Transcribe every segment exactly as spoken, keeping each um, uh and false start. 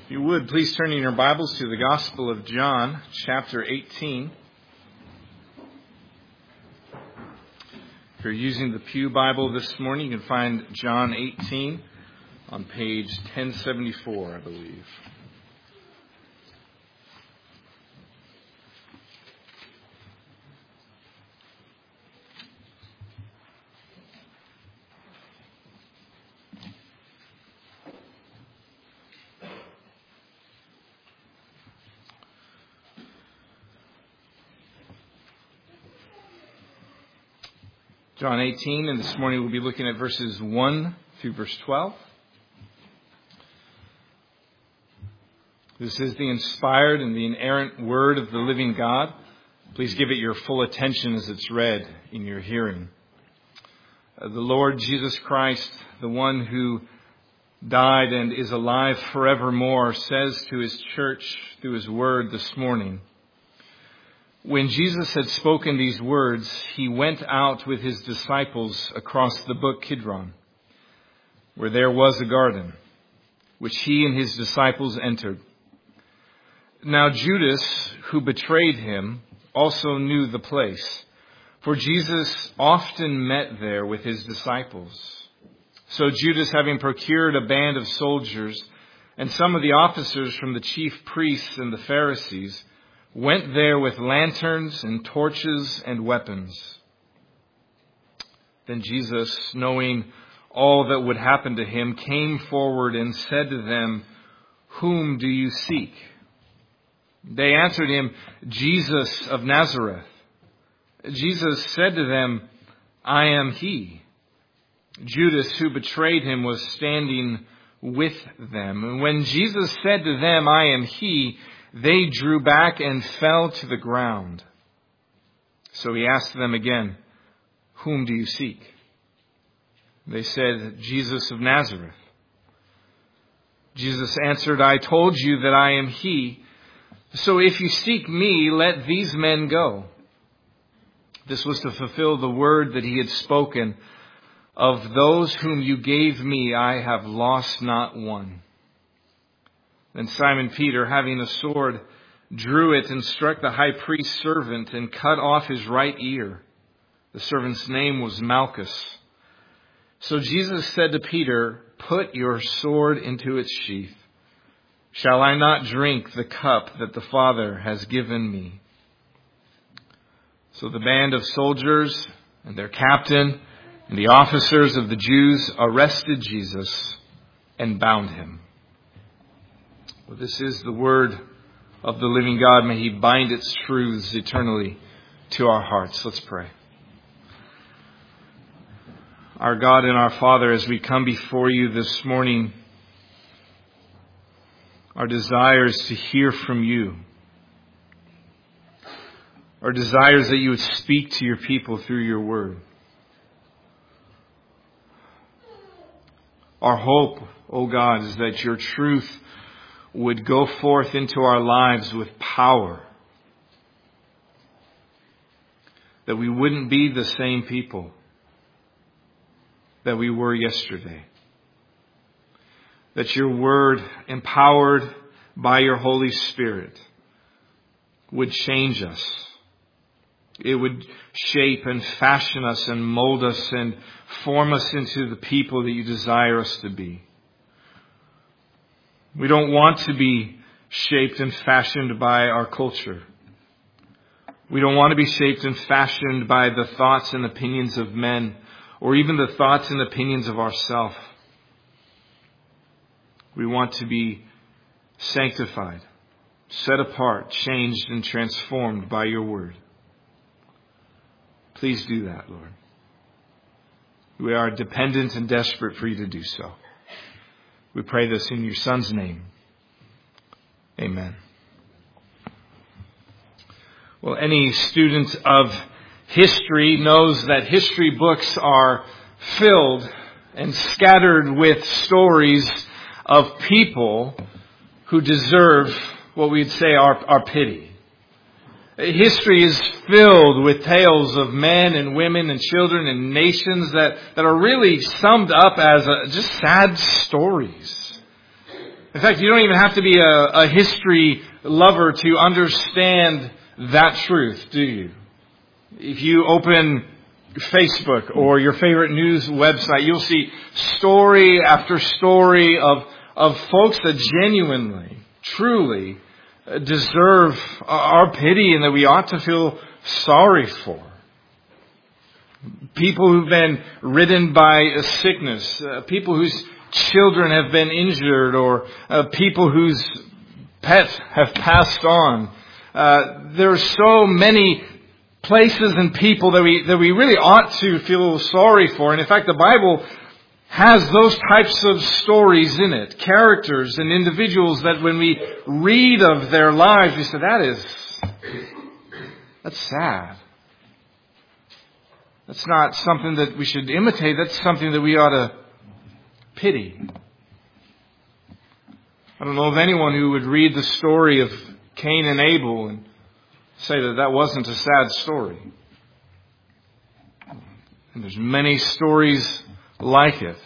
If you would, please turn in your Bibles to the Gospel of John, chapter eighteen. If you're using the Pew Bible this morning, you can find John eighteen on page ten seventy-four, I believe. John eighteen, and this morning we'll be looking at verses one through verse twelve. This is the inspired and the inerrant word of the living God. Please give it your full attention as it's read in your hearing. Uh, the Lord Jesus Christ, the one who died and is alive forevermore, says to his church through his word this morning, when Jesus had spoken these words, he went out with his disciples across the brook Kidron, where there was a garden, which he and his disciples entered. Now Judas, who betrayed him, also knew the place, for Jesus often met there with his disciples. So Judas, having procured a band of soldiers and some of the officers from the chief priests and the Pharisees, went there with lanterns and torches and weapons. Then Jesus, knowing all that would happen to him, came forward and said to them, "Whom do you seek?" They answered him, "Jesus of Nazareth." Jesus said to them, "I am he." Judas, who betrayed him, was standing with them. And when Jesus said to them, "I am he," they drew back and fell to the ground. So he asked them again, "Whom do you seek?" They said, "Jesus of Nazareth." Jesus answered, "I told you that I am he. So if you seek me, let these men go." This was to fulfill the word that he had spoken, "Of those whom you gave me, I have lost not one." Then Simon Peter, having a sword, drew it and struck the high priest's servant and cut off his right ear. The servant's name was Malchus. So Jesus said to Peter, "Put your sword into its sheath. Shall I not drink the cup that the Father has given me?" So the band of soldiers and their captain and the officers of the Jews arrested Jesus and bound him. Well, this is the word of the living God. May he bind its truths eternally to our hearts. Let's pray. Our God and our Father, as we come before you this morning, our desire is to hear from you. Our desire is that you would speak to your people through your word. Our hope, O God, is that your truth would go forth into our lives with power. That we wouldn't be the same people that we were yesterday. That your word, empowered by your Holy Spirit, would change us. It would shape and fashion us and mold us and form us into the people that you desire us to be. We don't want to be shaped and fashioned by our culture. We don't want to be shaped and fashioned by the thoughts and opinions of men, or even the thoughts and opinions of ourselves. We want to be sanctified, set apart, changed, and transformed by your word. Please do that, Lord. We are dependent and desperate for you to do so. We pray this in your Son's name. Amen. Well, any student of history knows that history books are filled and scattered with stories of people who deserve what we'd say our, our pity. History is filled with tales of men and women and children and nations that, that are really summed up as a, just sad stories. In fact, you don't even have to be a, a history lover to understand that truth, do you? If you open Facebook or your favorite news website, you'll see story after story of, of folks that genuinely, truly deserve our pity and that we ought to feel sorry for. People who've been ridden by a sickness, uh, people whose children have been injured, or uh, people whose pets have passed on. Uh, there are so many places and people that we that we really ought to feel sorry for. And in fact, the Bible has those types of stories in it, characters and individuals that when we read of their lives, we say, that is, that's sad. That's not something that we should imitate. That's something that we ought to pity. I don't know of anyone who would read the story of Cain and Abel and say that that wasn't a sad story. And there's many stories like it.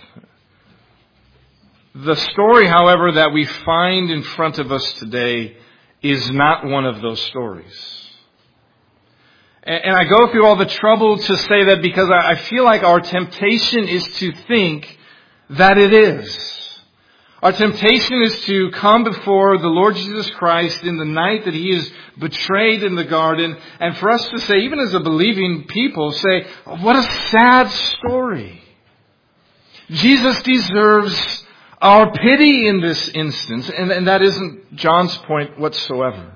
The story, however, that we find in front of us today is not one of those stories. And I go through all the trouble to say that because I feel like our temptation is to think that it is. Our temptation is to come before the Lord Jesus Christ in the night that He is betrayed in the garden, and for us to say, even as a believing people, say, what a sad story. Jesus deserves our pity in this instance, and, and that isn't John's point whatsoever.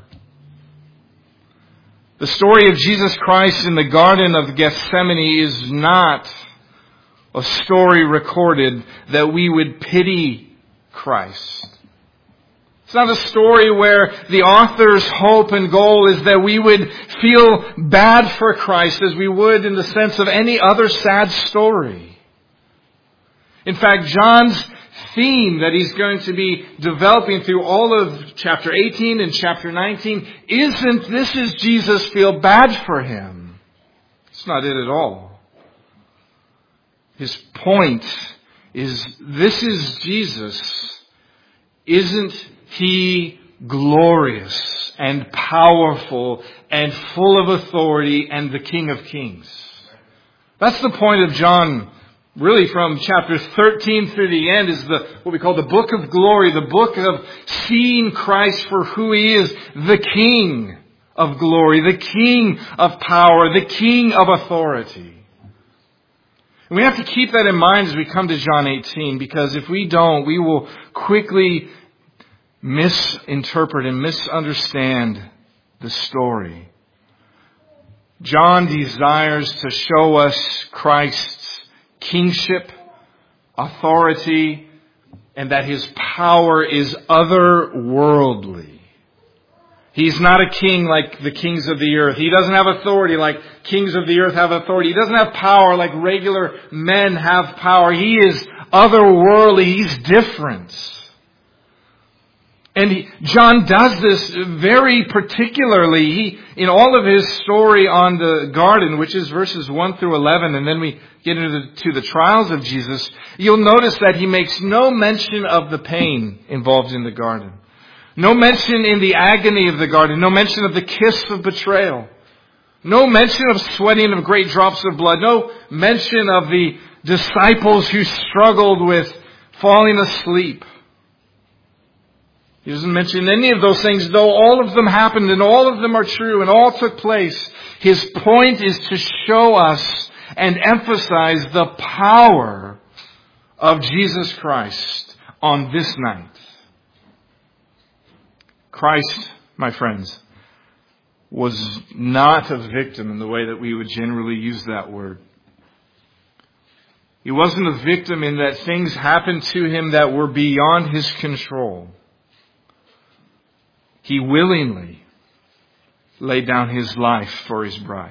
The story of Jesus Christ in the Garden of Gethsemane is not a story recorded that we would pity Christ. It's not a story where the author's hope and goal is that we would feel bad for Christ as we would in the sense of any other sad story. In fact, John's theme that he's going to be developing through all of chapter eighteen and chapter nineteen isn't this is Jesus, feel bad for Him. It's not it at all. His point is this is Jesus. Isn't He glorious and powerful and full of authority and the King of Kings? That's the point of John. Really, from chapter thirteen through the end is the what we call the book of glory, the book of seeing Christ for who He is, the King of glory, the King of power, the King of authority. And we have to keep that in mind as we come to John eighteen, because if we don't, we will quickly misinterpret and misunderstand the story. John desires to show us Christ's kingship, authority, and that His power is otherworldly. He's not a king like the kings of the earth. He doesn't have authority like kings of the earth have authority. He doesn't have power like regular men have power. He is otherworldly. He's different. And he, John does this very particularly. He, in all of his story on the garden, which is verses one through eleven, and then we get into the, to the trials of Jesus, you'll notice that he makes no mention of the pain involved in the garden. No mention in the agony of the garden. No mention of the kiss of betrayal. No mention of sweating of great drops of blood. No mention of the disciples who struggled with falling asleep. He doesn't mention any of those things, though all of them happened and all of them are true and all took place. His point is to show us and emphasize the power of Jesus Christ on this night. Christ, my friends, was not a victim in the way that we would generally use that word. He wasn't a victim in that things happened to Him that were beyond His control. He willingly laid down His life for His bride.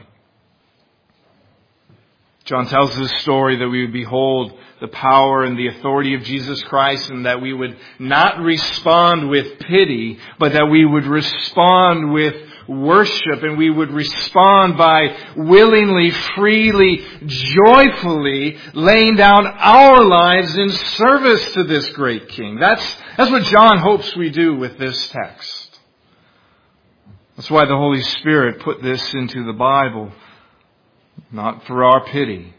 John tells this story that we would behold the power and the authority of Jesus Christ, and that we would not respond with pity, but that we would respond with worship and we would respond by willingly, freely, joyfully laying down our lives in service to this great King. That's, that's what John hopes we do with this text. That's why the Holy Spirit put this into the Bible, not for our pity,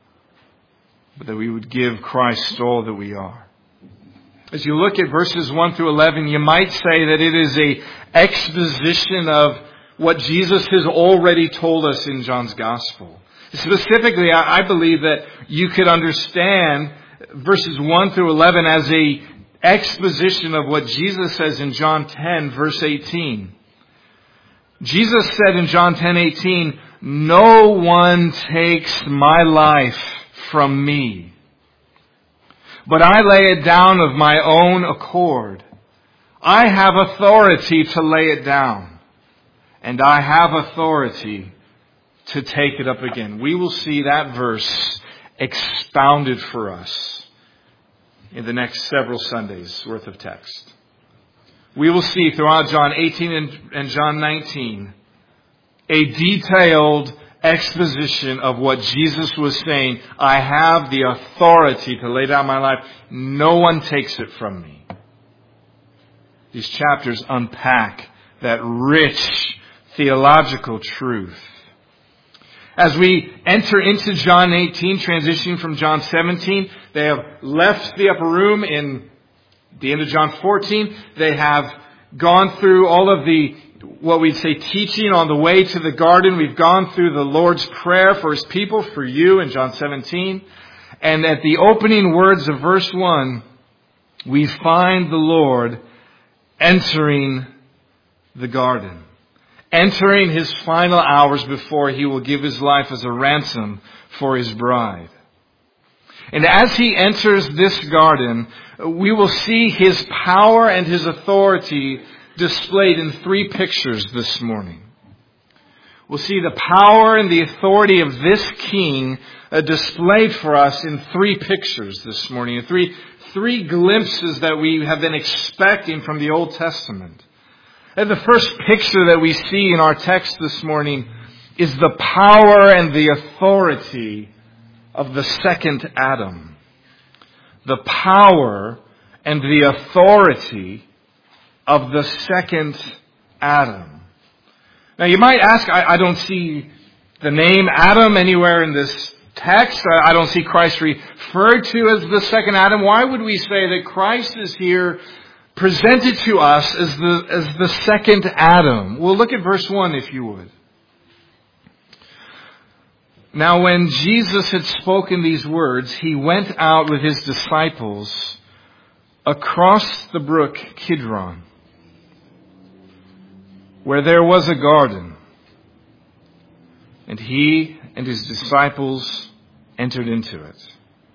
but that we would give Christ all that we are. As you look at verses one through eleven, you might say that it is a exposition of what Jesus has already told us in John's Gospel. Specifically, I believe that you could understand verses one through eleven as a exposition of what Jesus says in John ten, verse eighteen. Jesus said in John ten eighteen, "No one takes my life from me, but I lay it down of my own accord. I have authority to lay it down, and I have authority to take it up again." We will see that verse expounded for us in the next several Sundays worth of text. We will see throughout John eighteen and John nineteen a detailed exposition of what Jesus was saying. I have the authority to lay down my life. No one takes it from me. These chapters unpack that rich theological truth. As we enter into John eighteen, transitioning from John seventeen, they have left the upper room in the end of John fourteen. They have gone through all of the what we'd say teaching on the way to the garden. We've gone through the Lord's Prayer for His people, for you in John seventeen. And at the opening words of verse one, we find the Lord entering the garden, entering His final hours before He will give His life as a ransom for His bride. And as He enters this garden, we will see His power and His authority displayed in three pictures this morning. We'll see the power and the authority of this King uh, displayed for us in three pictures this morning. Three, three glimpses that we have been expecting from the Old Testament. And the first picture that we see in our text this morning is the power and the authority of the second Adam. The power and the authority of the second Adam. Now you might ask, I, I don't see the name Adam anywhere in this text. I, I don't see Christ referred to as the second Adam. Why would we say that Christ is here presented to us as the, as the second Adam? Well, look at verse one if you would. Now when Jesus had spoken these words, He went out with His disciples across the brook Kidron, where there was a garden, and He and His disciples entered into it.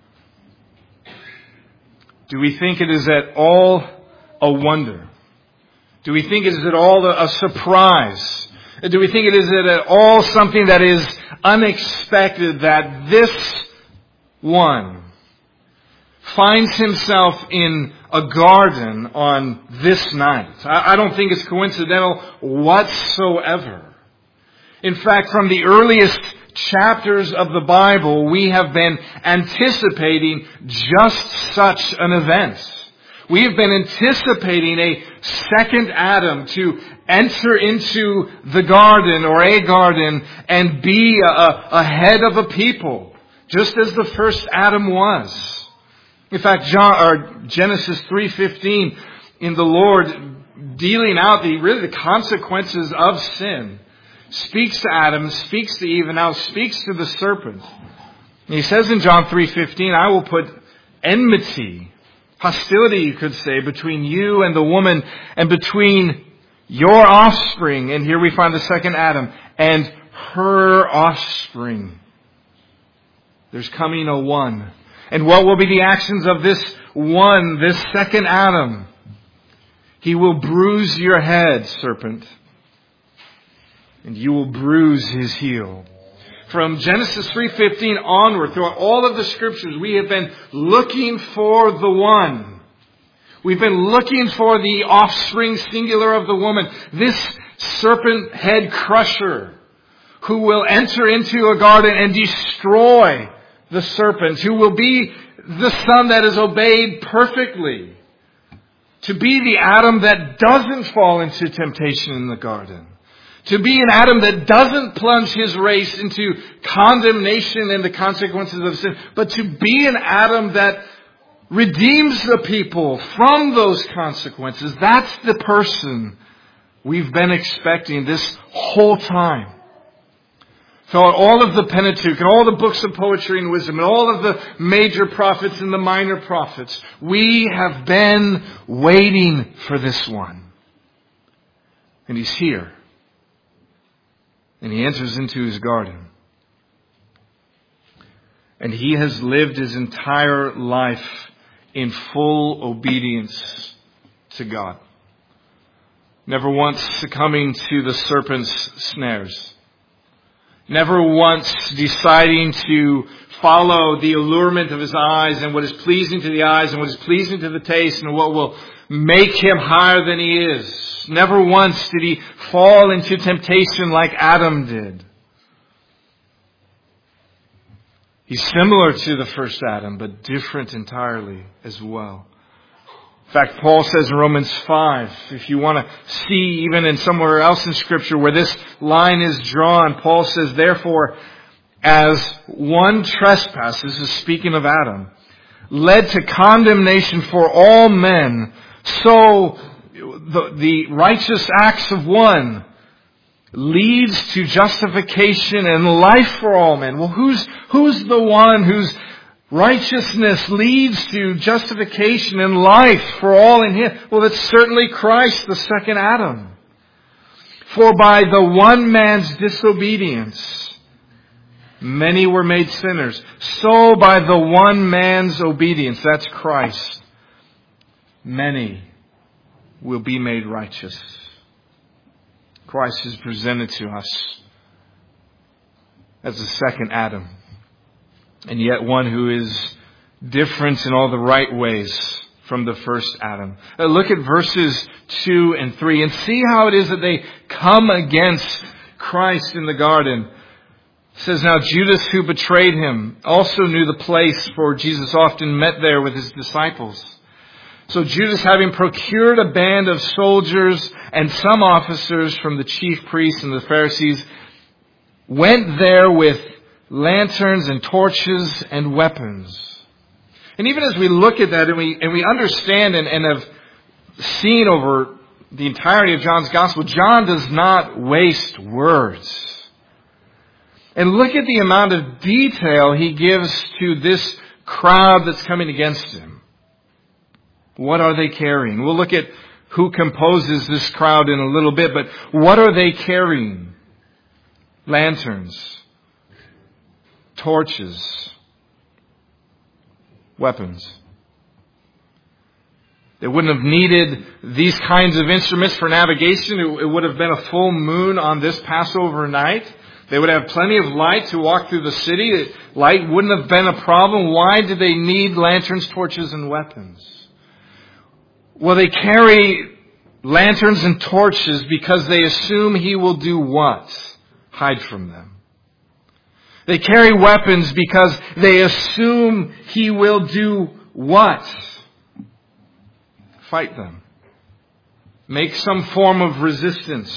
Do we think it is at all a wonder? Do we think it is at all a surprise? Do we think it is at all something that is unexpected that this one finds himself in a garden on this night? I don't think it's coincidental whatsoever. In fact, from the earliest chapters of the Bible, we have been anticipating just such an event. We have been anticipating a second Adam to enter into the garden or a garden and be a, a head of a people, just as the first Adam was. In fact, John, or Genesis three fifteen, in the Lord dealing out the really the consequences of sin, speaks to Adam, speaks to Eve, and now speaks to the serpent. And He says in John three fifteen, "I will put enmity," hostility you could say, "between you and the woman, and between your offspring," and here we find the second Adam, "and her offspring." There's coming a one. And what will be the actions of this one, this second Adam? He will bruise your head, serpent, and you will bruise his heel. From Genesis three fifteen onward, throughout all of the Scriptures, we have been looking for the one. We've been looking for the offspring singular of the woman. This serpent head crusher, who will enter into a garden and destroy the serpent, who will be the Son that is obeyed perfectly, to be the Adam that doesn't fall into temptation in the garden, to be an Adam that doesn't plunge his race into condemnation and the consequences of sin, but to be an Adam that redeems the people from those consequences. That's the person we've been expecting this whole time. Throughout all of the Pentateuch and all the books of poetry and wisdom and all of the major prophets and the minor prophets, we have been waiting for this one. And he's here. And he enters into his garden. And he has lived his entire life in full obedience to God. Never once succumbing to the serpent's snares. Never once deciding to follow the allurement of his eyes and what is pleasing to the eyes and what is pleasing to the taste and what will make him higher than he is. Never once did he fall into temptation like Adam did. He's similar to the first Adam, but different entirely as well. In fact, Paul says in Romans five, if you want to see even in somewhere else in Scripture where this line is drawn, Paul says, therefore, as one trespass, this is speaking of Adam, led to condemnation for all men, so the, the righteous acts of one leads to justification and life for all men. Well, who's, who's the one whose righteousness leads to justification and life for all in him? Well, it's certainly Christ, the second Adam. For by the one man's disobedience, many were made sinners. So by the one man's obedience, that's Christ, many will be made righteous. Christ is presented to us as the second Adam, and yet one who is different in all the right ways from the first Adam. Uh, look at verses two and three and see how it is that they come against Christ in the garden. It says, now Judas, who betrayed him, also knew the place, for Jesus often met there with his disciples. So Judas, having procured a band of soldiers and some officers from the chief priests and the Pharisees, went there with lanterns and torches and weapons. And even as we look at that and we and we understand and, and have seen over the entirety of John's Gospel, John does not waste words. And look at the amount of detail he gives to this crowd that's coming against him. What are they carrying? We'll look at who composes this crowd in a little bit, but what are they carrying? Lanterns, torches, weapons. They wouldn't have needed these kinds of instruments for navigation. It would have been a full moon on this Passover night. They would have plenty of light to walk through the city. Light wouldn't have been a problem. Why do they need lanterns, torches, and weapons? Well, they carry lanterns and torches because they assume he will do what? Hide from them. They carry weapons because they assume he will do what? Fight them. Make some form of resistance.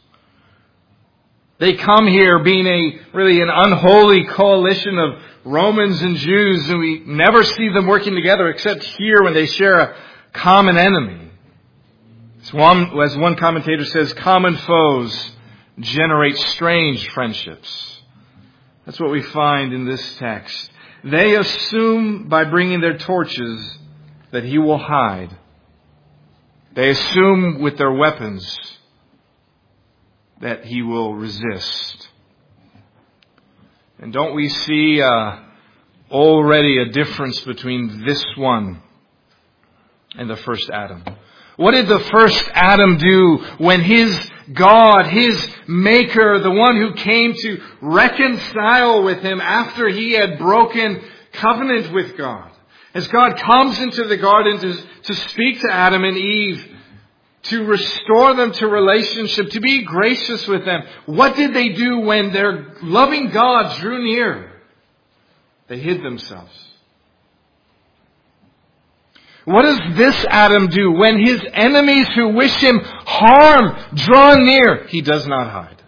They come here being a really an unholy coalition of Romans and Jews, and we never see them working together except here when they share a common enemy. As one, as one commentator says, common foes generate strange friendships. That's what we find in this text. They assume by bringing their torches that he will hide. They assume with their weapons that he will resist. And don't we see uh, already a difference between this one and the first Adam? What did the first Adam do when his God, his Maker, the one who came to reconcile with him after he had broken covenant with God? As God comes into the garden to, to speak to Adam and Eve, to restore them to relationship, to be gracious with them. What did they do when their loving God drew near? They hid themselves. What does this Adam do when his enemies who wish him harm draw near? He does not hide.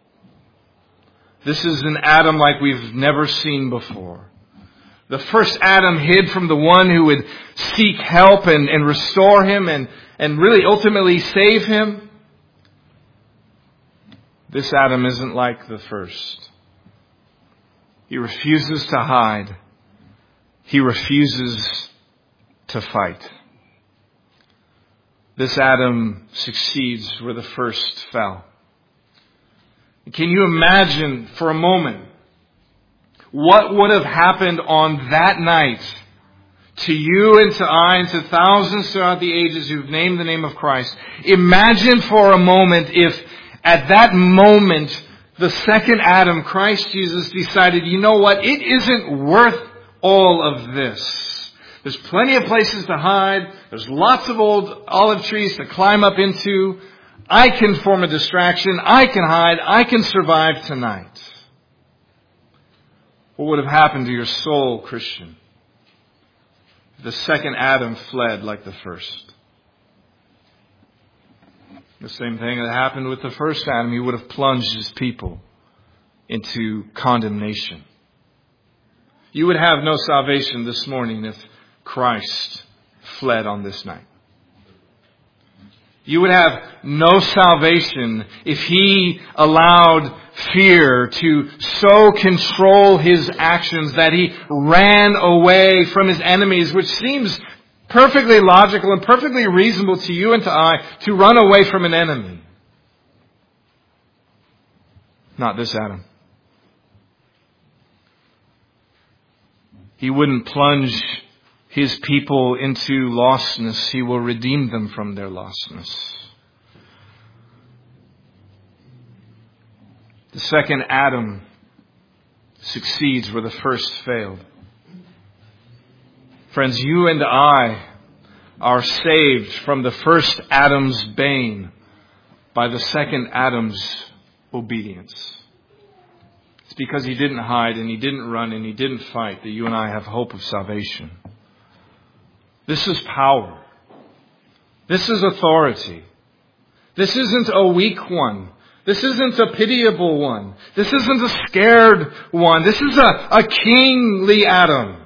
This is an Adam like we've never seen before. The first Adam hid from the one who would seek help and, and restore him and, and really ultimately save him. This Adam isn't like the first. He refuses to hide. He refuses to fight. This Adam succeeds where the first fell. Can you imagine for a moment what would have happened on that night to you and to I and to thousands throughout the ages who've named the name of Christ? Imagine for a moment if at that moment the second Adam, Christ Jesus, decided, you know what, it isn't worth all of this. There's plenty of places to hide. There's lots of old olive trees to climb up into. I can form a distraction. I can hide. I can survive tonight. What would have happened to your soul, Christian, if the second Adam fled like the first? The same thing that happened with the first Adam. He would have plunged his people into condemnation. You would have no salvation this morning if Christ fled on this night. You would have no salvation if he allowed fear to so control his actions that he ran away from his enemies, which seems perfectly logical and perfectly reasonable to you and to I, to run away from an enemy. Not this Adam. He wouldn't plunge his people into lostness. He will redeem them from their lostness. The second Adam succeeds where the first failed. Friends, you and I are saved from the first Adam's bane by the second Adam's obedience. It's because he didn't hide and he didn't run and he didn't fight that you and I have hope of salvation. This is power. This is authority. This isn't a weak one. This isn't a pitiable one. This isn't a scared one. This is a, a kingly Adam.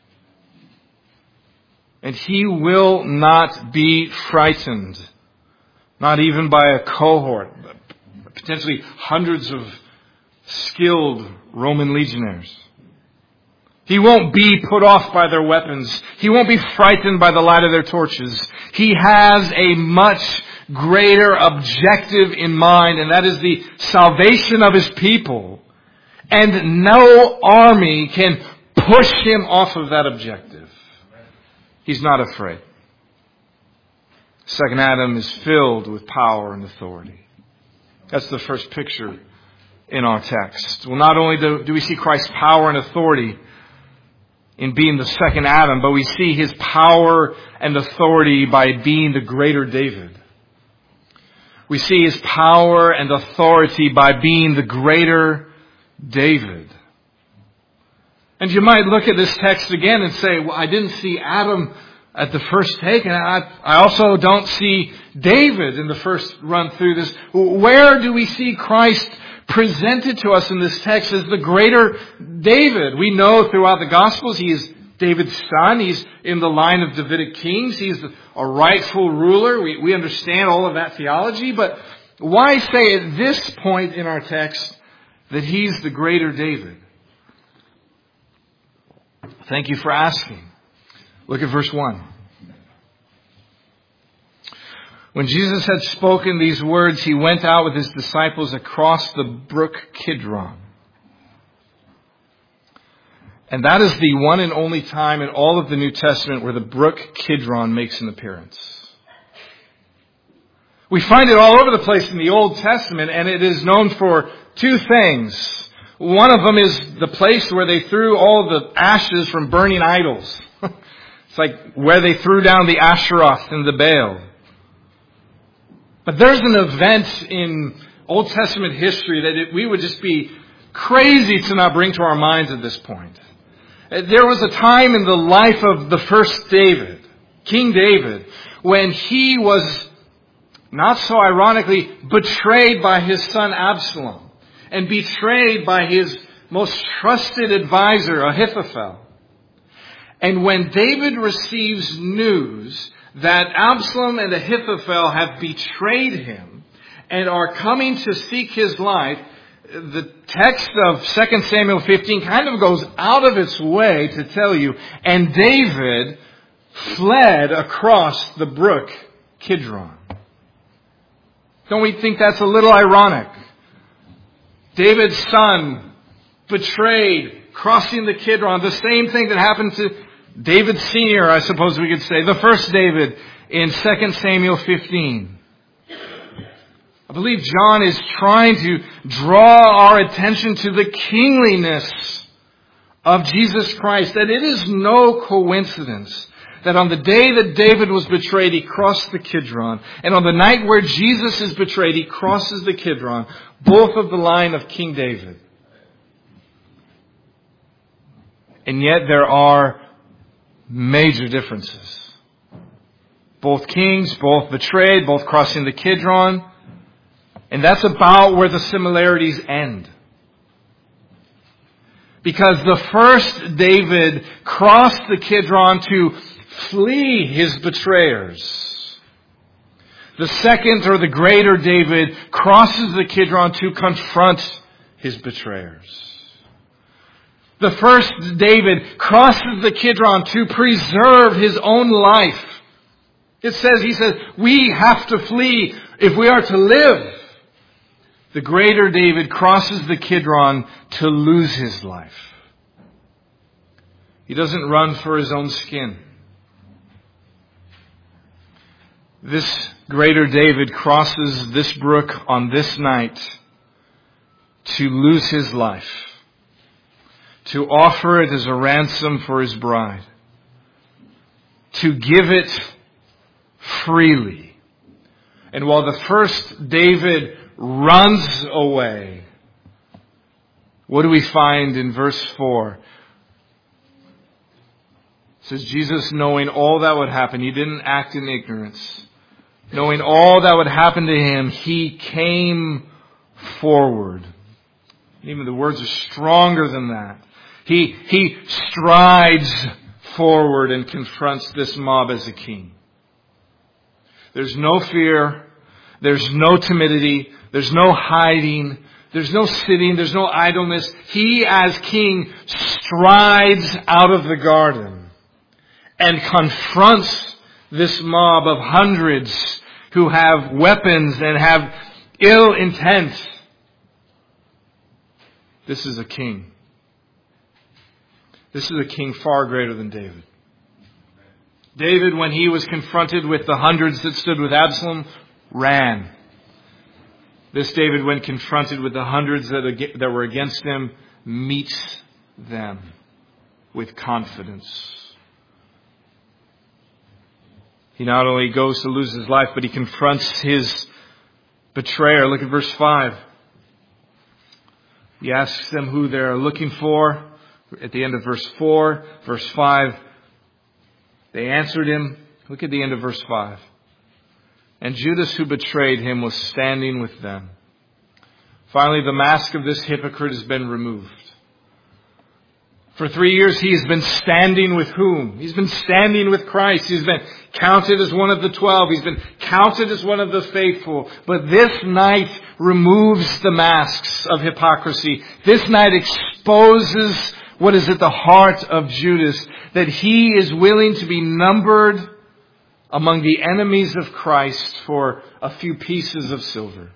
And he will not be frightened. Not even by a cohort. Potentially hundreds of skilled Roman legionnaires. He won't be put off by their weapons. He won't be frightened by the light of their torches. He has a much greater objective in mind, and that is the salvation of his people. And no army can push him off of that objective. He's not afraid. Second Adam is filled with power and authority. That's the first picture in our text. Well, not only do, do we see Christ's power and authority in being the second Adam, but we see his power and authority by being the greater David. We see his power and authority by being the greater David. And you might look at this text again and say, well, I didn't see Adam at the first take, and I, I also don't see David in the first run through this. Where do we see Christ presented to us in this text as the greater David? We know throughout the Gospels he is David's son. He's in the line of Davidic kings. He's a rightful ruler. We, we understand all of that theology. But why say at this point in our text that he's the greater David? Thank you for asking. Look at verse one. When Jesus had spoken these words, he went out with his disciples across the brook Kidron. And that is the one and only time in all of the New Testament where the brook Kidron makes an appearance. We find it all over the place in the Old Testament, and it is known for two things. One of them is the place where they threw all the ashes from burning idols. It's like where they threw down the Asheroth and the Baal. But there's an event in Old Testament history that it, we would just be crazy to not bring to our minds at this point. There was a time in the life of the first David, King David, when he was, not so ironically, betrayed by his son Absalom and betrayed by his most trusted advisor, Ahithophel. And when David receives news that Absalom and Ahithophel have betrayed him and are coming to seek his life, the text of Second Samuel fifteen kind of goes out of its way to tell you, and David fled across the brook Kidron. Don't we think that's a little ironic? David's son betrayed, crossing the Kidron, the same thing that happened to David Senior, I suppose we could say, the first David in Second Samuel fifteen. I believe John is trying to draw our attention to the kingliness of Jesus Christ, that it is no coincidence that on the day that David was betrayed, he crossed the Kidron. And on the night where Jesus is betrayed, he crosses the Kidron, both of the line of King David. And yet there are major differences. Both kings, both betrayed, both crossing the Kidron. And that's about where the similarities end. Because the first David crossed the Kidron to flee his betrayers. The second, or the greater David, crosses the Kidron to confront his betrayers. The first David crosses the Kidron to preserve his own life. It says, he says, we have to flee if we are to live. The greater David crosses the Kidron to lose his life. He doesn't run for his own skin. This greater David crosses this brook on this night to lose his life, to offer it as a ransom for his bride, to give it freely. And while the first David runs away, what do we find in verse four? It says, Jesus, knowing all that would happen, he didn't act in ignorance. Knowing all that would happen to him, he came forward. Even the words are stronger than that. He, he strides forward and confronts this mob as a king. There's no fear. There's no timidity. There's no hiding. There's no sitting. There's no idleness. He, as king, strides out of the garden and confronts this mob of hundreds who have weapons and have ill intent. This is a king. This is a king far greater than David. David, when he was confronted with the hundreds that stood with Absalom, ran. This David, when confronted with the hundreds that, that were against him, meets them with confidence. He not only goes to lose his life, but he confronts his betrayer. Look at verse five. He asks them who they're looking for. At the end of verse four, verse five, they answered him. Look at the end of verse five. And Judas, who betrayed him, was standing with them. Finally, the mask of this hypocrite has been removed. For three years, he has been standing with whom? He's been standing with Christ. He's been counted as one of the twelve. He's been counted as one of the faithful. But this night removes the masks of hypocrisy. This night exposes what is at the heart of Judas, that he is willing to be numbered among the enemies of Christ for a few pieces of silver.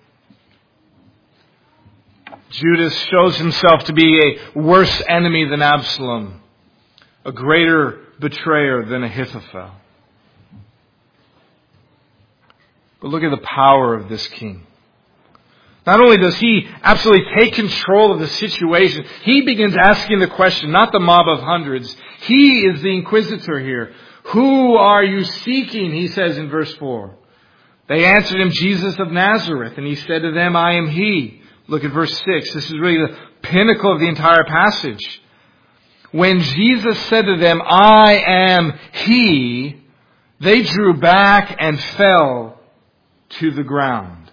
Judas shows himself to be a worse enemy than Absalom, a greater betrayer than Ahithophel. But look at the power of this king. Not only does he absolutely take control of the situation, he begins asking the question, not the mob of hundreds. He is the inquisitor here. Who are you seeking? He says in verse four. They They answered him, Jesus of Nazareth. And he said to them, I am he. Look at verse six. This is really the pinnacle of the entire passage. When Jesus said to them, I am he, they drew back and fell to the ground.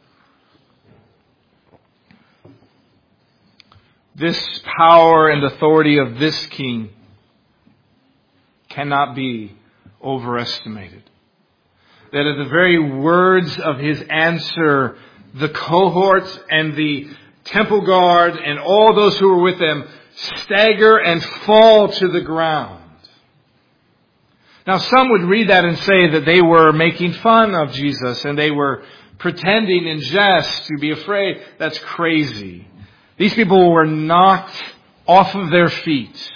This power and authority of this king cannot be overestimated. That at the very words of his answer, the cohorts and the temple guard and all those who were with them stagger and fall to the ground. Now, some would read that and say that they were making fun of Jesus and they were pretending in jest to be afraid. That's crazy. These people were knocked off of their feet.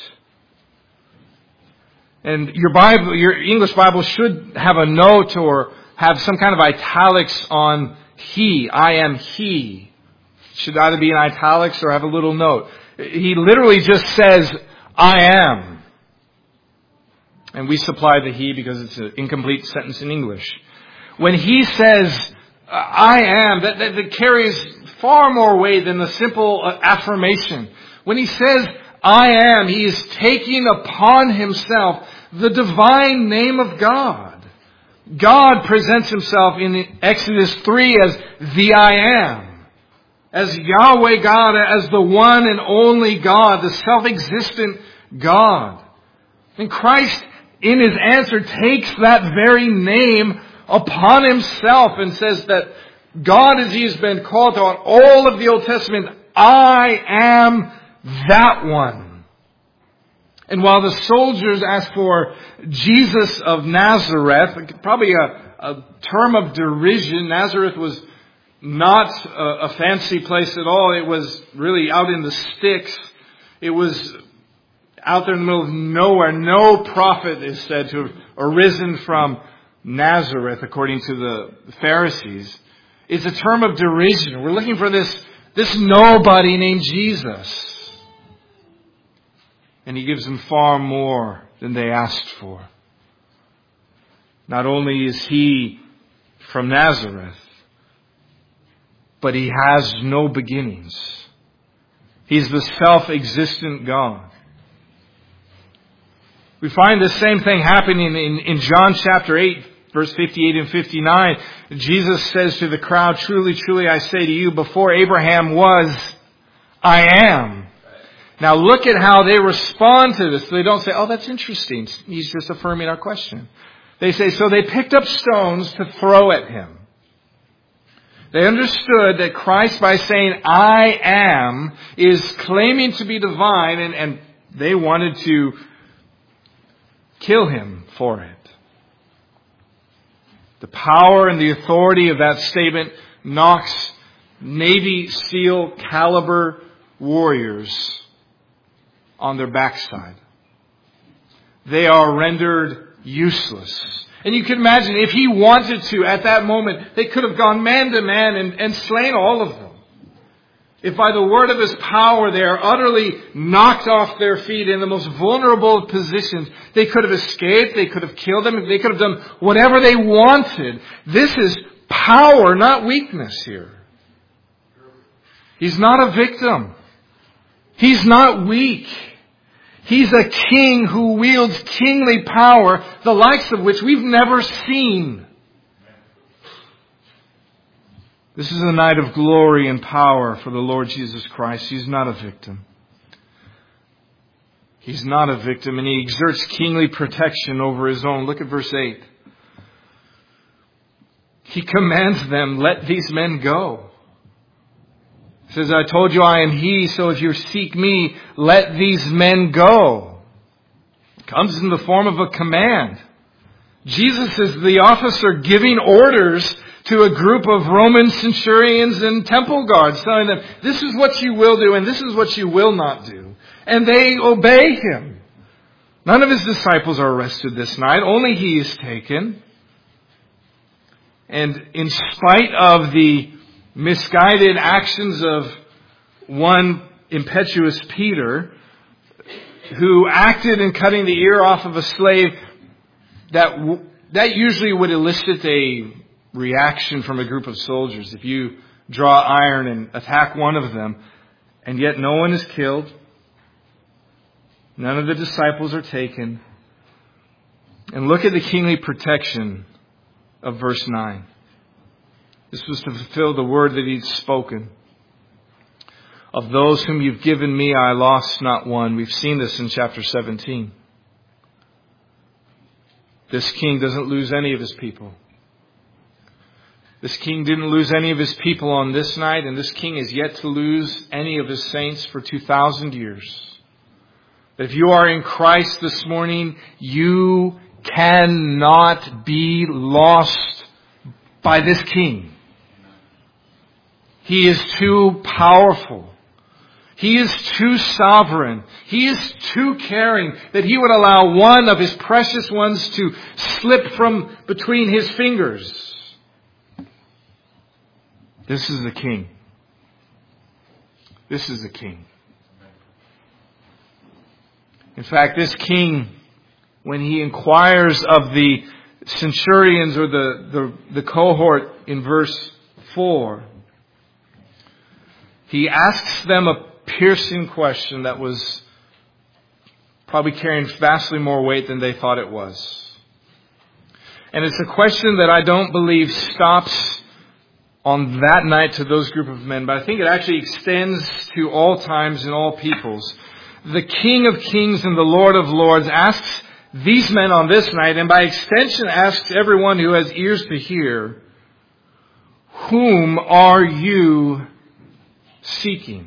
And your Bible, your English Bible should have a note or have some kind of italics on he. I am he. Should either be in italics or have a little note. He literally just says, I am. And we supply the he because it's an incomplete sentence in English. When he says, I am, that, that, that carries far more weight than the simple affirmation. When he says, I am, he is taking upon himself the divine name of God. God presents himself in Exodus three as the I am. As Yahweh God, as the one and only God, the self-existent God. And Christ, in his answer, takes that very name upon himself and says that God, as he has been called throughout all of the Old Testament, I am that one. And while the soldiers asked for Jesus of Nazareth, probably a, a term of derision, Nazareth was not a, a fancy place at all. It was really out in the sticks. It was out there in the middle of nowhere. No prophet is said to have arisen from Nazareth, according to the Pharisees. It's a term of derision. We're looking for this, this nobody named Jesus. And he gives them far more than they asked for. Not only is he from Nazareth, but he has no beginnings. He's the self-existent God. We find the same thing happening in, in John chapter eight, verse fifty-eight and fifty-nine. Jesus says to the crowd, truly, truly, I say to you, before Abraham was, I am. Now look at how they respond to this. They don't say, oh, that's interesting. He's just affirming our question. They say, so they picked up stones to throw at him. They understood that Christ, by saying, I am, is claiming to be divine, and, and they wanted to kill him for it. The power and the authority of that statement knocks Navy SEAL caliber warriors on their backside. They are rendered useless. And you can imagine if he wanted to, at that moment, they could have gone man to man and, and slain all of them. If by the word of his power they are utterly knocked off their feet in the most vulnerable of positions, they could have escaped, they could have killed them, they could have done whatever they wanted. This is power, not weakness here. He's not a victim. He's not weak. He's a king who wields kingly power, the likes of which we've never seen. This is a night of glory and power for the Lord Jesus Christ. He's not a victim. He's not a victim, and he exerts kingly protection over his own. Look at verse eight. He commands them, let these men go. He says, I told you I am he, so if you seek me, let these men go. It comes in the form of a command. Jesus is the officer giving orders to a group of Roman centurions and temple guards, telling them, this is what you will do and this is what you will not do. And they obey him. None of his disciples are arrested this night. Only he is taken. And in spite of the misguided actions of one impetuous Peter, who acted in cutting the ear off of a slave, that that usually would elicit a reaction from a group of soldiers. If you draw iron and attack one of them, and yet no one is killed, none of the disciples are taken. And look at the kingly protection of verse nine. This was to fulfill the word that he'd spoken. Of those whom you've given me, I lost not one. We've seen this in chapter seventeen. This king doesn't lose any of his people. This king didn't lose any of his people on this night, and this king is yet to lose any of his saints for two thousand years. If you are in Christ this morning, you cannot be lost by this king. He is too powerful. He is too sovereign. He is too caring that he would allow one of his precious ones to slip from between his fingers. This is the king. This is the king. In fact, this king, when he inquires of the centurions or the, the, the cohort in verse four, he asks them a piercing question that was probably carrying vastly more weight than they thought it was. And it's a question that I don't believe stops on that night to those group of men, but I think it actually extends to all times and all peoples. The King of Kings and the Lord of Lords asks these men on this night, and by extension asks everyone who has ears to hear, whom are you seeking?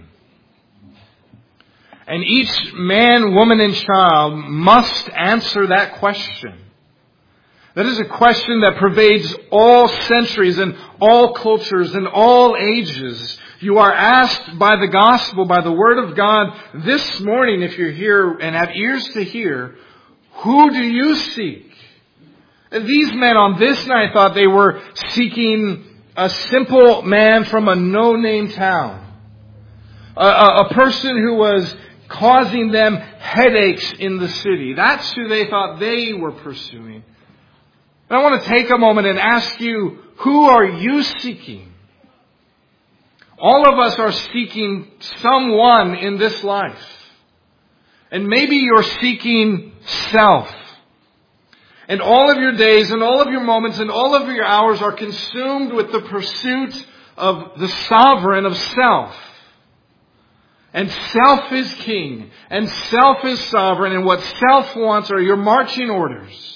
And each man, woman, and child must answer that question. That is a question that pervades all centuries and all cultures and all ages. You are asked by the gospel, by the word of God this morning, if you're here and have ears to hear, who do you seek? And these men on this night thought they were seeking a simple man from a no-name town. A, a, a person who was causing them headaches in the city. That's who they thought they were pursuing. And I want to take a moment and ask you, who are you seeking? All of us are seeking someone in this life. And maybe you're seeking self. And all of your days and all of your moments and all of your hours are consumed with the pursuit of the sovereign of self. And self is king. And self is sovereign. And what self wants are your marching orders.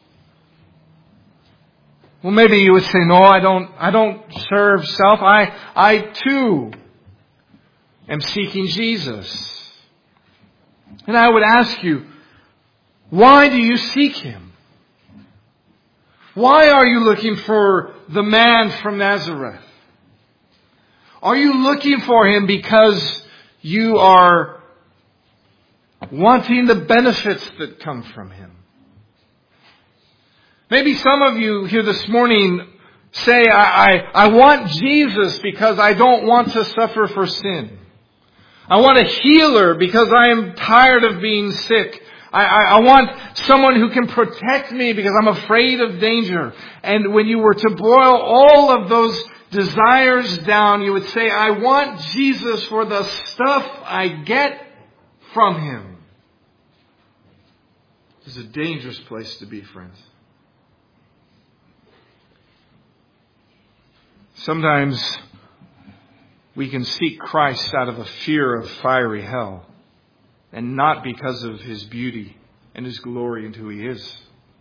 Well, maybe you would say, no, I don't, I don't serve self. I, I too am seeking Jesus. And I would ask you, why do you seek Him? Why are you looking for the man from Nazareth? Are you looking for Him because you are wanting the benefits that come from Him? Maybe some of you here this morning say, I, I, I want Jesus because I don't want to suffer for sin. I want a healer because I am tired of being sick. I, I, I want someone who can protect me because I'm afraid of danger. And when you were to boil all of those desires down, you would say, I want Jesus for the stuff I get from Him. This is a dangerous place to be, friends. Sometimes we can seek Christ out of a fear of fiery hell, and not because of His beauty and His glory and who He is.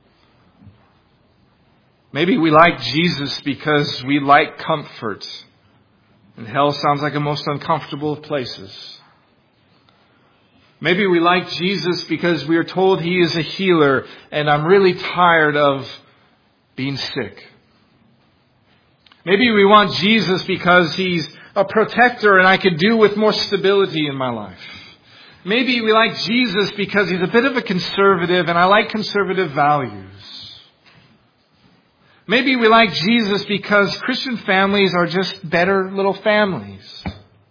Maybe we like Jesus because we like comfort, and hell sounds like the most uncomfortable of places. Maybe we like Jesus because we are told He is a healer, and I'm really tired of being sick. Maybe we want Jesus because He's a protector and I could do with more stability in my life. Maybe we like Jesus because He's a bit of a conservative and I like conservative values. Maybe we like Jesus because Christian families are just better little families.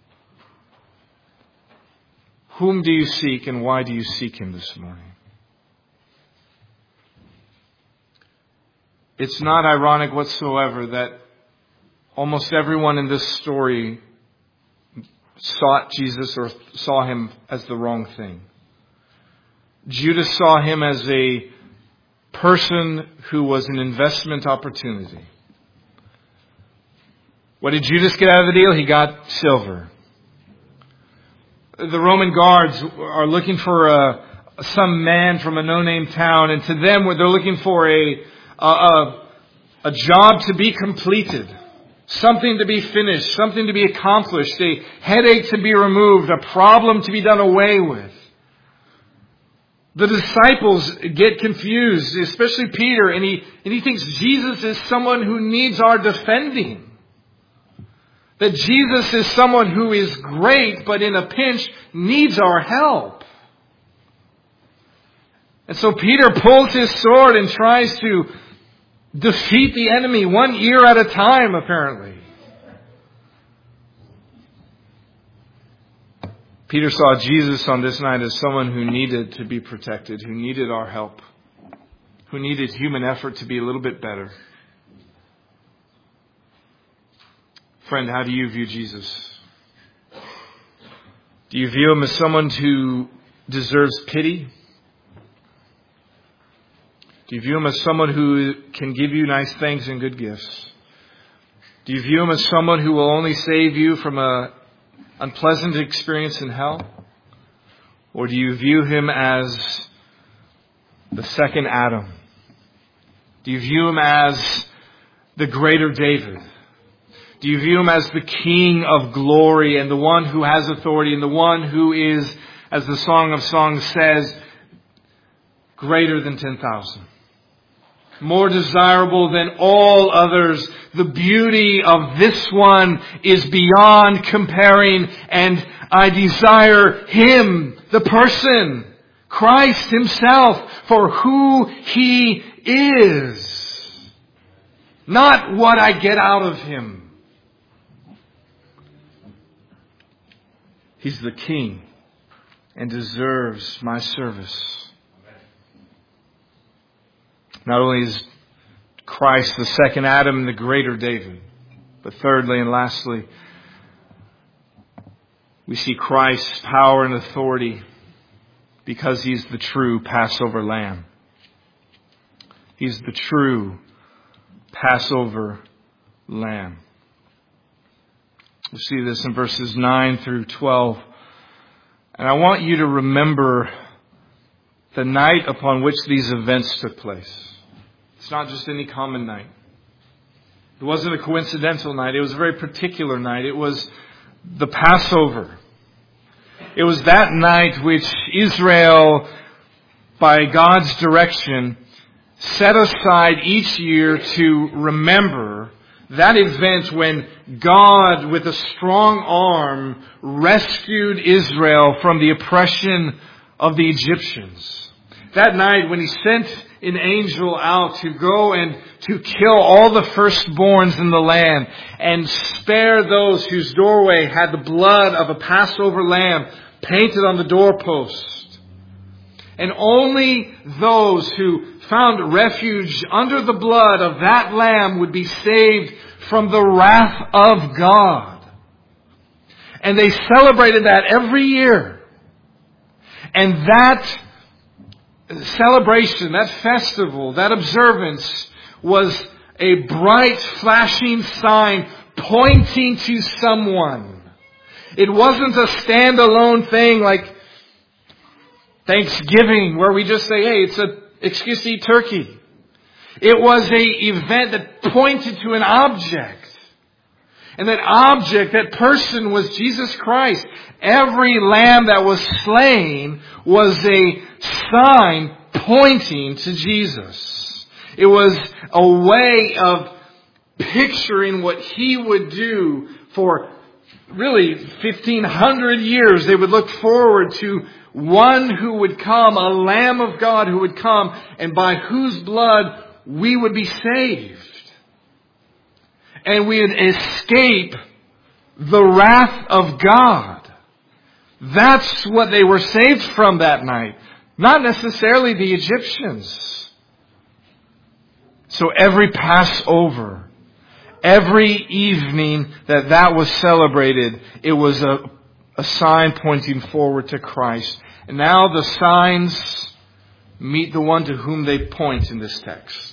Whom do you seek and why do you seek Him this morning? it's not ironic whatsoever that almost everyone in this story sought Jesus or saw him as the wrong thing. Judas saw him as a person who was an investment opportunity. What did Judas get out of the deal? He got silver. The Roman guards are looking for a, some man from a no-name town, and to them, they're looking for a, a, a job to be completed, something to be finished, something to be accomplished, a headache to be removed, a problem to be done away with. The disciples get confused, especially Peter, and he, and he thinks Jesus is someone who needs our defending. That Jesus is someone who is great, but in a pinch needs our help. And so Peter pulls his sword and tries to defeat the enemy one ear at a time, apparently. Peter saw Jesus on this night as someone who needed to be protected, who needed our help, who needed human effort to be a little bit better. Friend, how do you view Jesus? Do you view him as someone who deserves pity? Do you view him as someone who can give you nice things and good gifts? Do you view him as someone who will only save you from an unpleasant experience in hell? Or do you view him as the second Adam? Do you view him as the greater David? Do you view him as the King of glory and the one who has authority and the one who is, as the Song of Songs says, greater than ten thousand? More desirable than all others. The beauty of this one is beyond comparing, and I desire him, the person, Christ himself, for who he is. Not what I get out of him. He's the King and deserves my service. Not only is Christ the second Adam and the greater David, but thirdly and lastly, we see Christ's power and authority because he's the true Passover lamb. He's the true Passover lamb. We see this in verses nine through twelve. And I want you to remember the night upon which these events took place. It's not just any common night. It wasn't a coincidental night. It was a very particular night. It was the Passover. It was that night which Israel, by God's direction, set aside each year to remember that event when God, with a strong arm, rescued Israel from the oppression of the Egyptians. That night when he sent an angel out to go and to kill all the firstborns in the land and spare those whose doorway had the blood of a Passover lamb painted on the doorpost. And only those who found refuge under the blood of that lamb would be saved from the wrath of God. And they celebrated that every year. And that celebration, that festival, that observance was a bright flashing sign pointing to someone. It wasn't a standalone thing like Thanksgiving where we just say, hey, it's an excuse to eat turkey. It was an event that pointed to an object. And that object, that person was Jesus Christ. Every lamb that was slain was a sign pointing to Jesus. It was a way of picturing what he would do for really fifteen hundred years. They would look forward to one who would come, a Lamb of God who would come, and by whose blood we would be saved. And we would escape the wrath of God. That's what they were saved from that night. Not necessarily the Egyptians. So every Passover, every evening that that was celebrated, it was a, a sign pointing forward to Christ. And now the signs meet the one to whom they point in this text.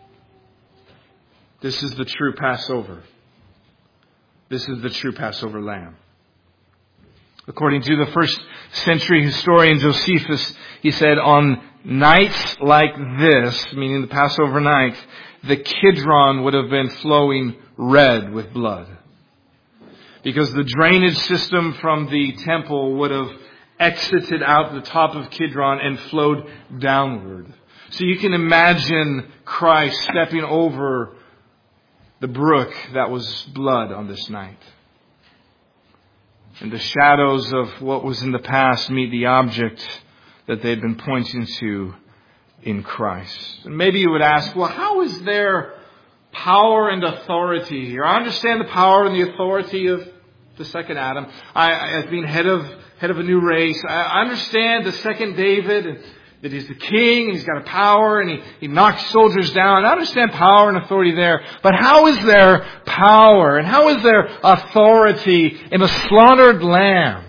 This is the true Passover. This is the true Passover lamb. According to the first century historian Josephus, he said, on nights like this, meaning the Passover night, the Kidron would have been flowing red with blood. Because the drainage system from the temple would have exited out the top of Kidron and flowed downward. So you can imagine Christ stepping over the brook that was blood on this night. And the shadows of what was in the past meet the object that they'd been pointing to in Christ. And maybe you would ask, well, how is there power and authority here? I understand the power and the authority of the second Adam. I, as being head of head of a new race. I understand the second David, and that he's the king and he's got a power and he, he knocks soldiers down. I understand power and authority there. But how is there power and how is there authority in a slaughtered lamb?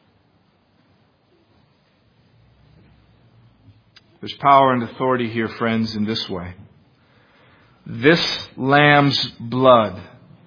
There's power and authority here, friends, in this way. This lamb's blood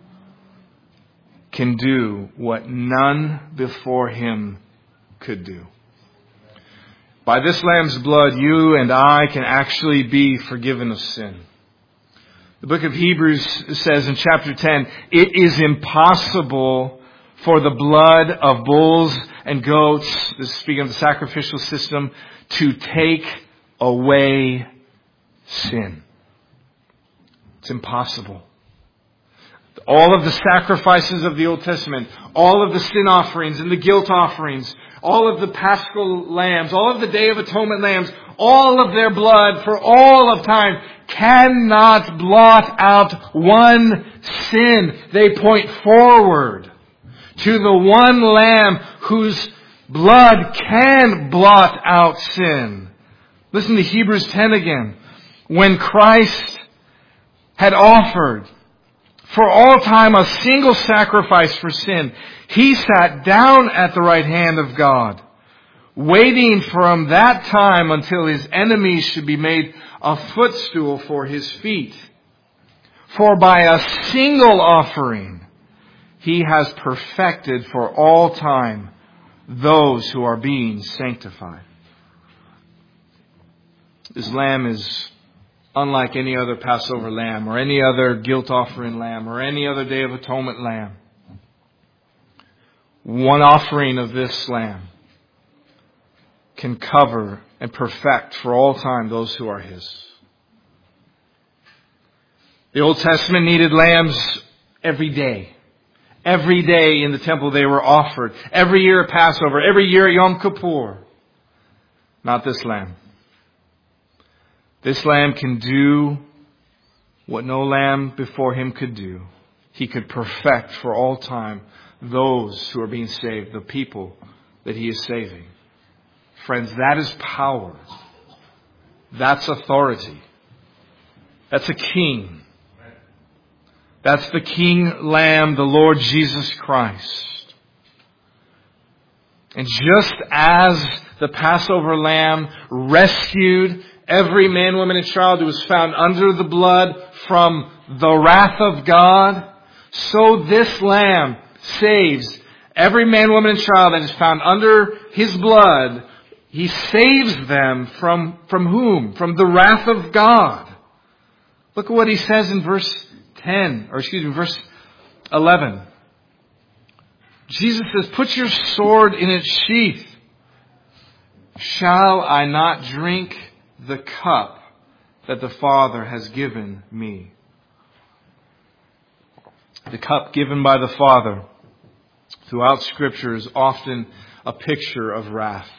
can do what none before him could do. By this lamb's blood, you and I can actually be forgiven of sin. The book of Hebrews says in chapter ten, it is impossible for the blood of bulls and goats, this is speaking of the sacrificial system, to take away sin. It's impossible. All of the sacrifices of the Old Testament, all of the sin offerings and the guilt offerings, all of the paschal lambs, all of the Day of Atonement lambs, all of their blood for all of time cannot blot out one sin. They point forward to the one lamb whose blood can blot out sin. Listen to Hebrews ten again. When Christ had offered for all time a single sacrifice for sin, He sat down at the right hand of God, waiting from that time until His enemies should be made a footstool for His feet. For by a single offering, He has perfected for all time those who are being sanctified. This lamb is unlike any other Passover lamb or any other guilt offering lamb or any other Day of Atonement lamb. One offering of this lamb can cover and perfect for all time those who are His. The Old Testament needed lambs every day. Every day in the temple they were offered. Every year at Passover. Every year at Yom Kippur. Not this lamb. This lamb can do what no lamb before him could do. He could perfect for all time those who are being saved, the people that He is saving. Friends, that is power. That's authority. That's a king. That's the King Lamb, the Lord Jesus Christ. And just as the Passover lamb rescued every man, woman, and child who was found under the blood from the wrath of God, so this lamb saves every man, woman, and child that is found under His blood. He saves them from, from whom? From the wrath of God. Look at what He says in verse ten, or excuse me, verse eleven. Jesus says, put your sword in its sheath. Shall I not drink the cup that the Father has given me? The cup given by the Father throughout Scripture is often a picture of wrath.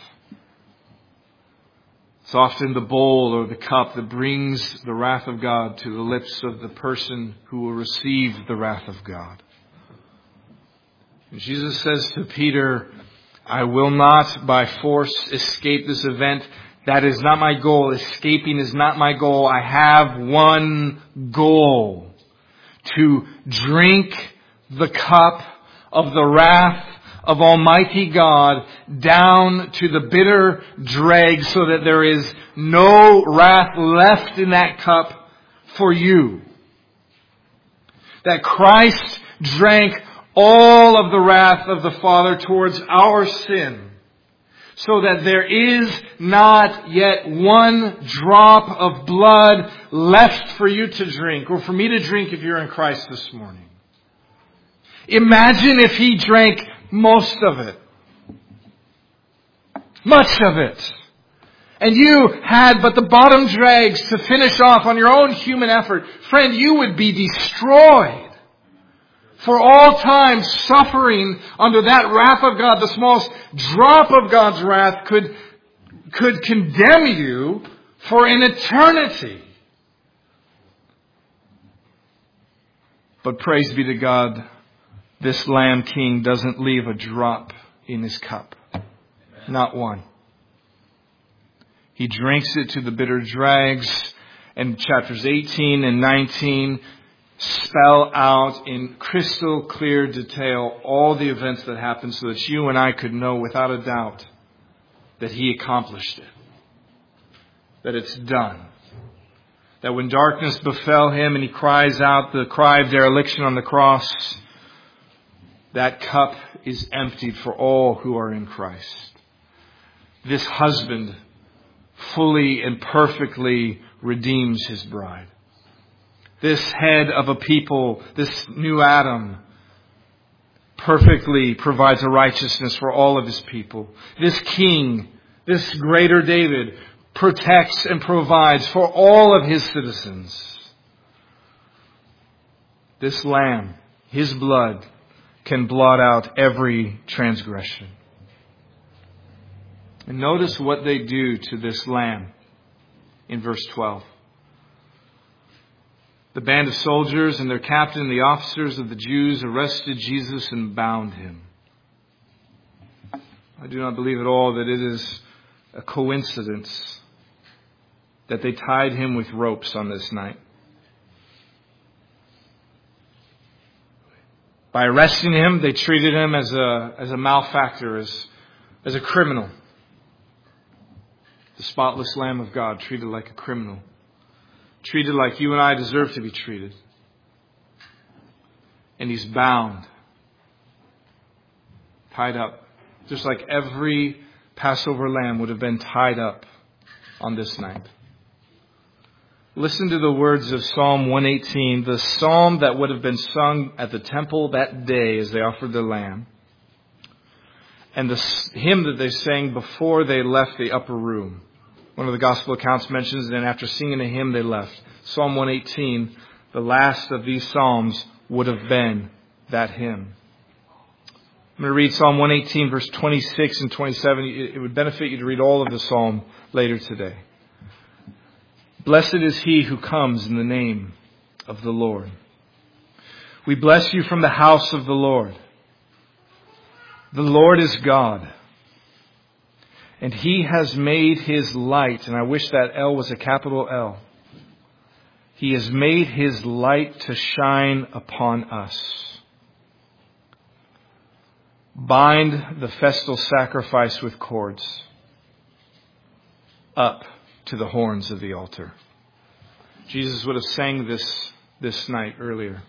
It's often the bowl or the cup that brings the wrath of God to the lips of the person who will receive the wrath of God. And Jesus says to Peter, I will not by force escape this event. That is not my goal. Escaping is not my goal. I have one goal. To drink the cup of the wrath of Almighty God down to the bitter dregs so that there is no wrath left in that cup for you. That Christ drank all of the wrath of the Father towards our sin, so that there is not yet one drop of blood left for you to drink, or for me to drink if you're in Christ this morning. Imagine if He drank most of it. Much of it. And you had but the bottom dregs to finish off on your own human effort. Friend, you would be destroyed. For all time suffering under that wrath of God. The smallest drop of God's wrath could, could condemn you for an eternity. But praise be to God, this Lamb King doesn't leave a drop in His cup. Not one. He drinks it to the bitter dregs. And chapters eighteen and nineteen spell out in crystal clear detail all the events that happened so that you and I could know without a doubt that He accomplished it. That it's done. That when darkness befell Him and He cries out the cry of dereliction on the cross, that cup is emptied for all who are in Christ. This husband fully and perfectly redeems his bride. This head of a people, this new Adam, perfectly provides a righteousness for all of His people. This king, this greater David, protects and provides for all of His citizens. This Lamb, His blood, can blot out every transgression. And notice what they do to this Lamb in verse twelve. The band of soldiers and their captain, the officers of the Jews, arrested Jesus and bound Him. I do not believe at all that it is a coincidence that they tied Him with ropes on this night. By arresting Him, they treated Him as a, as a malefactor, as, as a criminal. The spotless Lamb of God treated like a criminal. Treated like you and I deserve to be treated. And He's bound. Tied up. Just like every Passover lamb would have been tied up on this night. Listen to the words of Psalm one eighteen, the psalm that would have been sung at the temple that day as they offered the lamb. And the hymn that they sang before they left the upper room. One of the gospel accounts mentions, and after singing a hymn, they left. Psalm one eighteen, the last of these psalms would have been that hymn. I'm going to read Psalm one eighteen, verse twenty-six and twenty-seven. It would benefit you to read all of the psalm later today. Blessed is he who comes in the name of the Lord. We bless you from the house of the Lord. The Lord is God. And He has made His light, and I wish that L was a capital L. He has made His light to shine upon us. Bind the festal sacrifice with cords up to the horns of the altar. Jesus would have sang this this night earlier.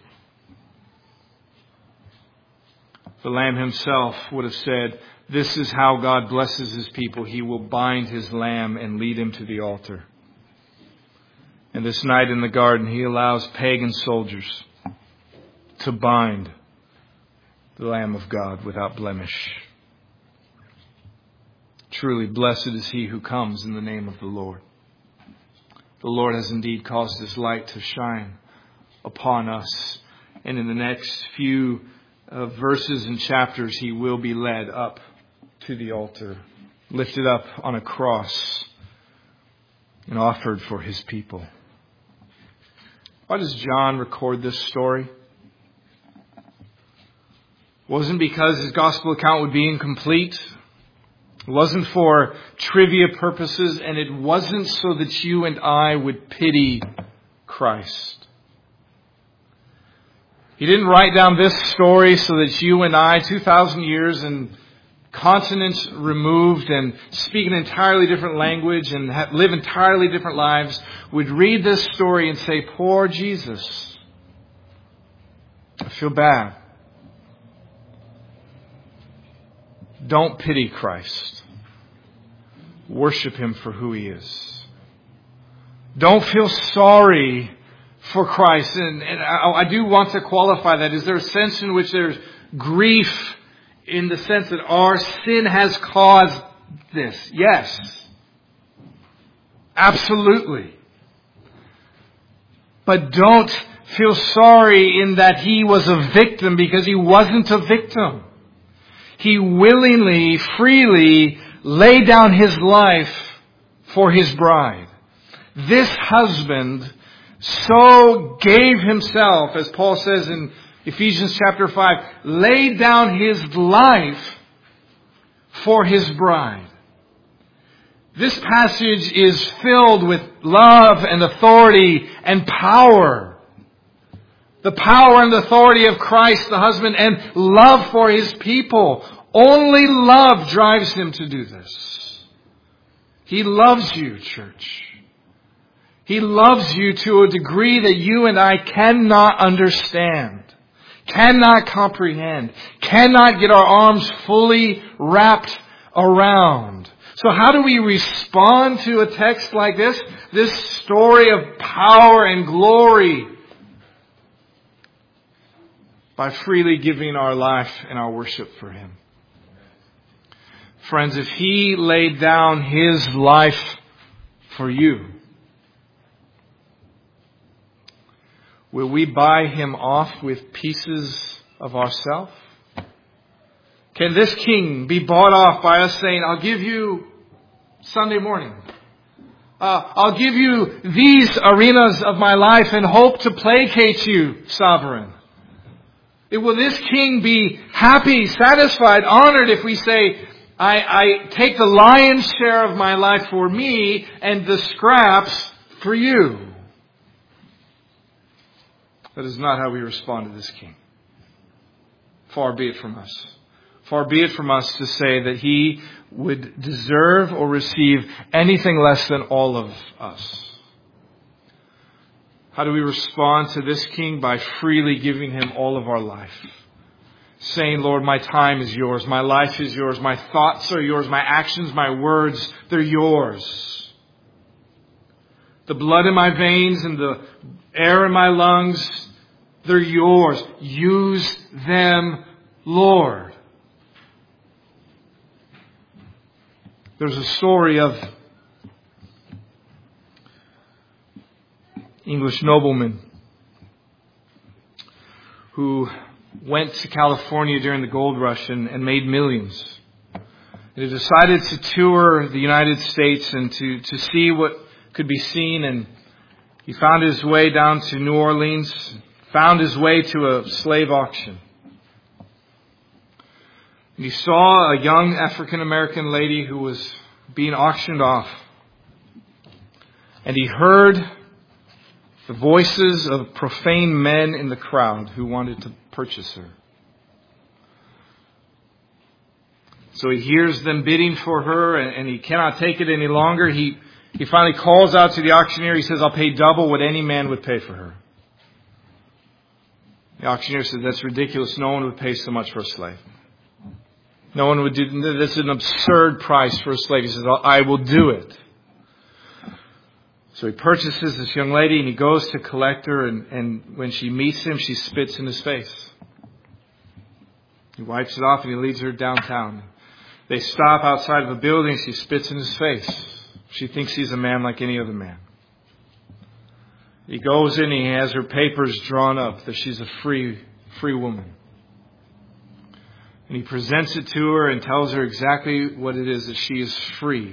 The Lamb Himself would have said, this is how God blesses His people. He will bind His lamb and lead him to the altar. And this night in the garden, He allows pagan soldiers to bind the Lamb of God without blemish. Truly, blessed is he who comes in the name of the Lord. The Lord has indeed caused His light to shine upon us. And in the next few uh, verses and chapters, He will be led up to the altar, lifted up on a cross, and offered for His people. Why does John record this story? It wasn't because his gospel account would be incomplete. It wasn't for trivia purposes, and it wasn't so that you and I would pity Christ. He didn't write down this story so that you and I, two thousand years and continents removed and speak an entirely different language and have, live entirely different lives, would read this story and say, poor Jesus. I feel bad. Don't pity Christ. Worship Him for who He is. Don't feel sorry for Christ. And, and I, I do want to qualify that. Is there a sense in which there's grief in the sense that our sin has caused this? Yes. Absolutely. But don't feel sorry in that He was a victim, because He wasn't a victim. He willingly, freely laid down His life for His bride. This husband so gave himself, as Paul says in Ephesians chapter five, laid down his life for his bride. This passage is filled with love and authority and power. The power and authority of Christ, the husband, and love for His people. Only love drives Him to do this. He loves you, church. He loves you to a degree that you and I cannot understand, cannot comprehend, cannot get our arms fully wrapped around. So how do we respond to a text like this? This story of power and glory. By freely giving our life and our worship for Him. Friends, if He laid down His life for you, will we buy Him off with pieces of ourselves? Can this king be bought off by us saying, I'll give you Sunday morning. Uh, I'll give you these arenas of my life and hope to placate you, sovereign. Will this king be happy, satisfied, honored if we say, I, I take the lion's share of my life for me and the scraps for you? That is not how we respond to this king. Far be it from us. Far be it from us to say that He would deserve or receive anything less than all of us. How do we respond to this king? By freely giving Him all of our life. Saying, Lord, my time is yours. My life is yours. My thoughts are yours. My actions, my words, they're yours. The blood in my veins and the air in my lungs, they're yours. Use them, Lord. There's a story of English nobleman who went to California during the gold rush and, and made millions. And he decided to tour the United States and to, to see what could be seen. And he found his way down to New Orleans, found his way to a slave auction. And he saw a young African American lady who was being auctioned off. And he heard the voices of profane men in the crowd who wanted to purchase her. So he hears them bidding for her, and, and he cannot take it any longer. He, he finally calls out to the auctioneer. He says, I'll pay double what any man would pay for her. The auctioneer says, that's ridiculous. No one would pay so much for a slave. No one would do, that's an absurd price for a slave. He says, I will do it. So he purchases this young lady and he goes to collect her, and, and when she meets him, she spits in his face. He wipes it off and he leads her downtown. They stop outside of a building. She spits in his face. She thinks he's a man like any other man. He goes in and he has her papers drawn up that she's a free, free woman. And he presents it to her and tells her exactly what it is, that she is free.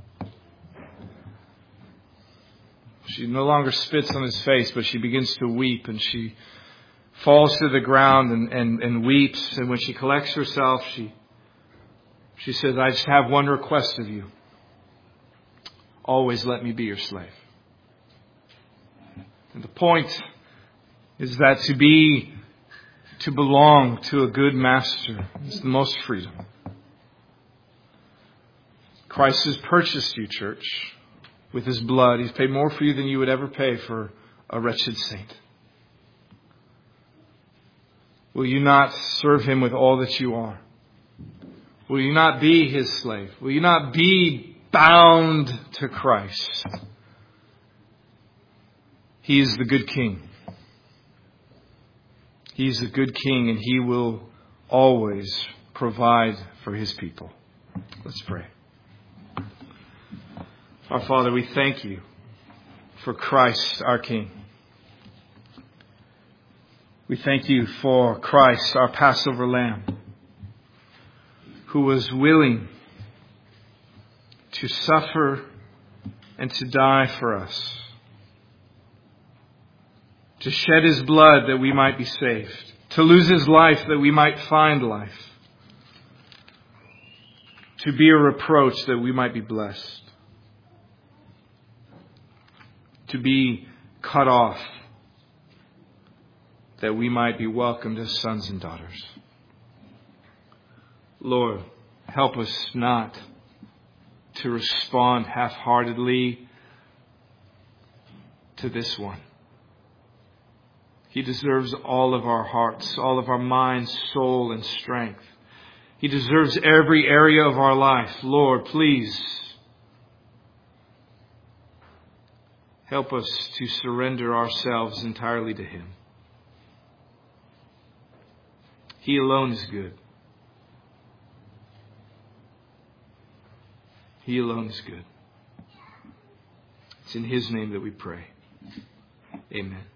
She no longer spits on his face, but she begins to weep, and she falls to the ground and, and, and weeps. And when she collects herself, she She says, I just have one request of you. Always let me be your slave. And the point is that to be, to belong to a good master is the most freedom. Christ has purchased you, church, with His blood. He's paid more for you than you would ever pay for a wretched saint. Will you not serve Him with all that you are? Will you not be His slave? Will you not be bound to Christ? He is the good King. He is the good King, and He will always provide for His people. Let's pray. Our Father, we thank You for Christ, our King. We thank You for Christ, our Passover Lamb, who was willing to suffer and to die for us, to shed His blood that we might be saved, to lose His life that we might find life, to be a reproach that we might be blessed, to be cut off that we might be welcomed as sons and daughters. Lord, help us not to respond half-heartedly to this one. He deserves all of our hearts, all of our minds, soul, and strength. He deserves every area of our life. Lord, please help us to surrender ourselves entirely to Him. He alone is good. He alone is good. It's in His name that we pray. Amen.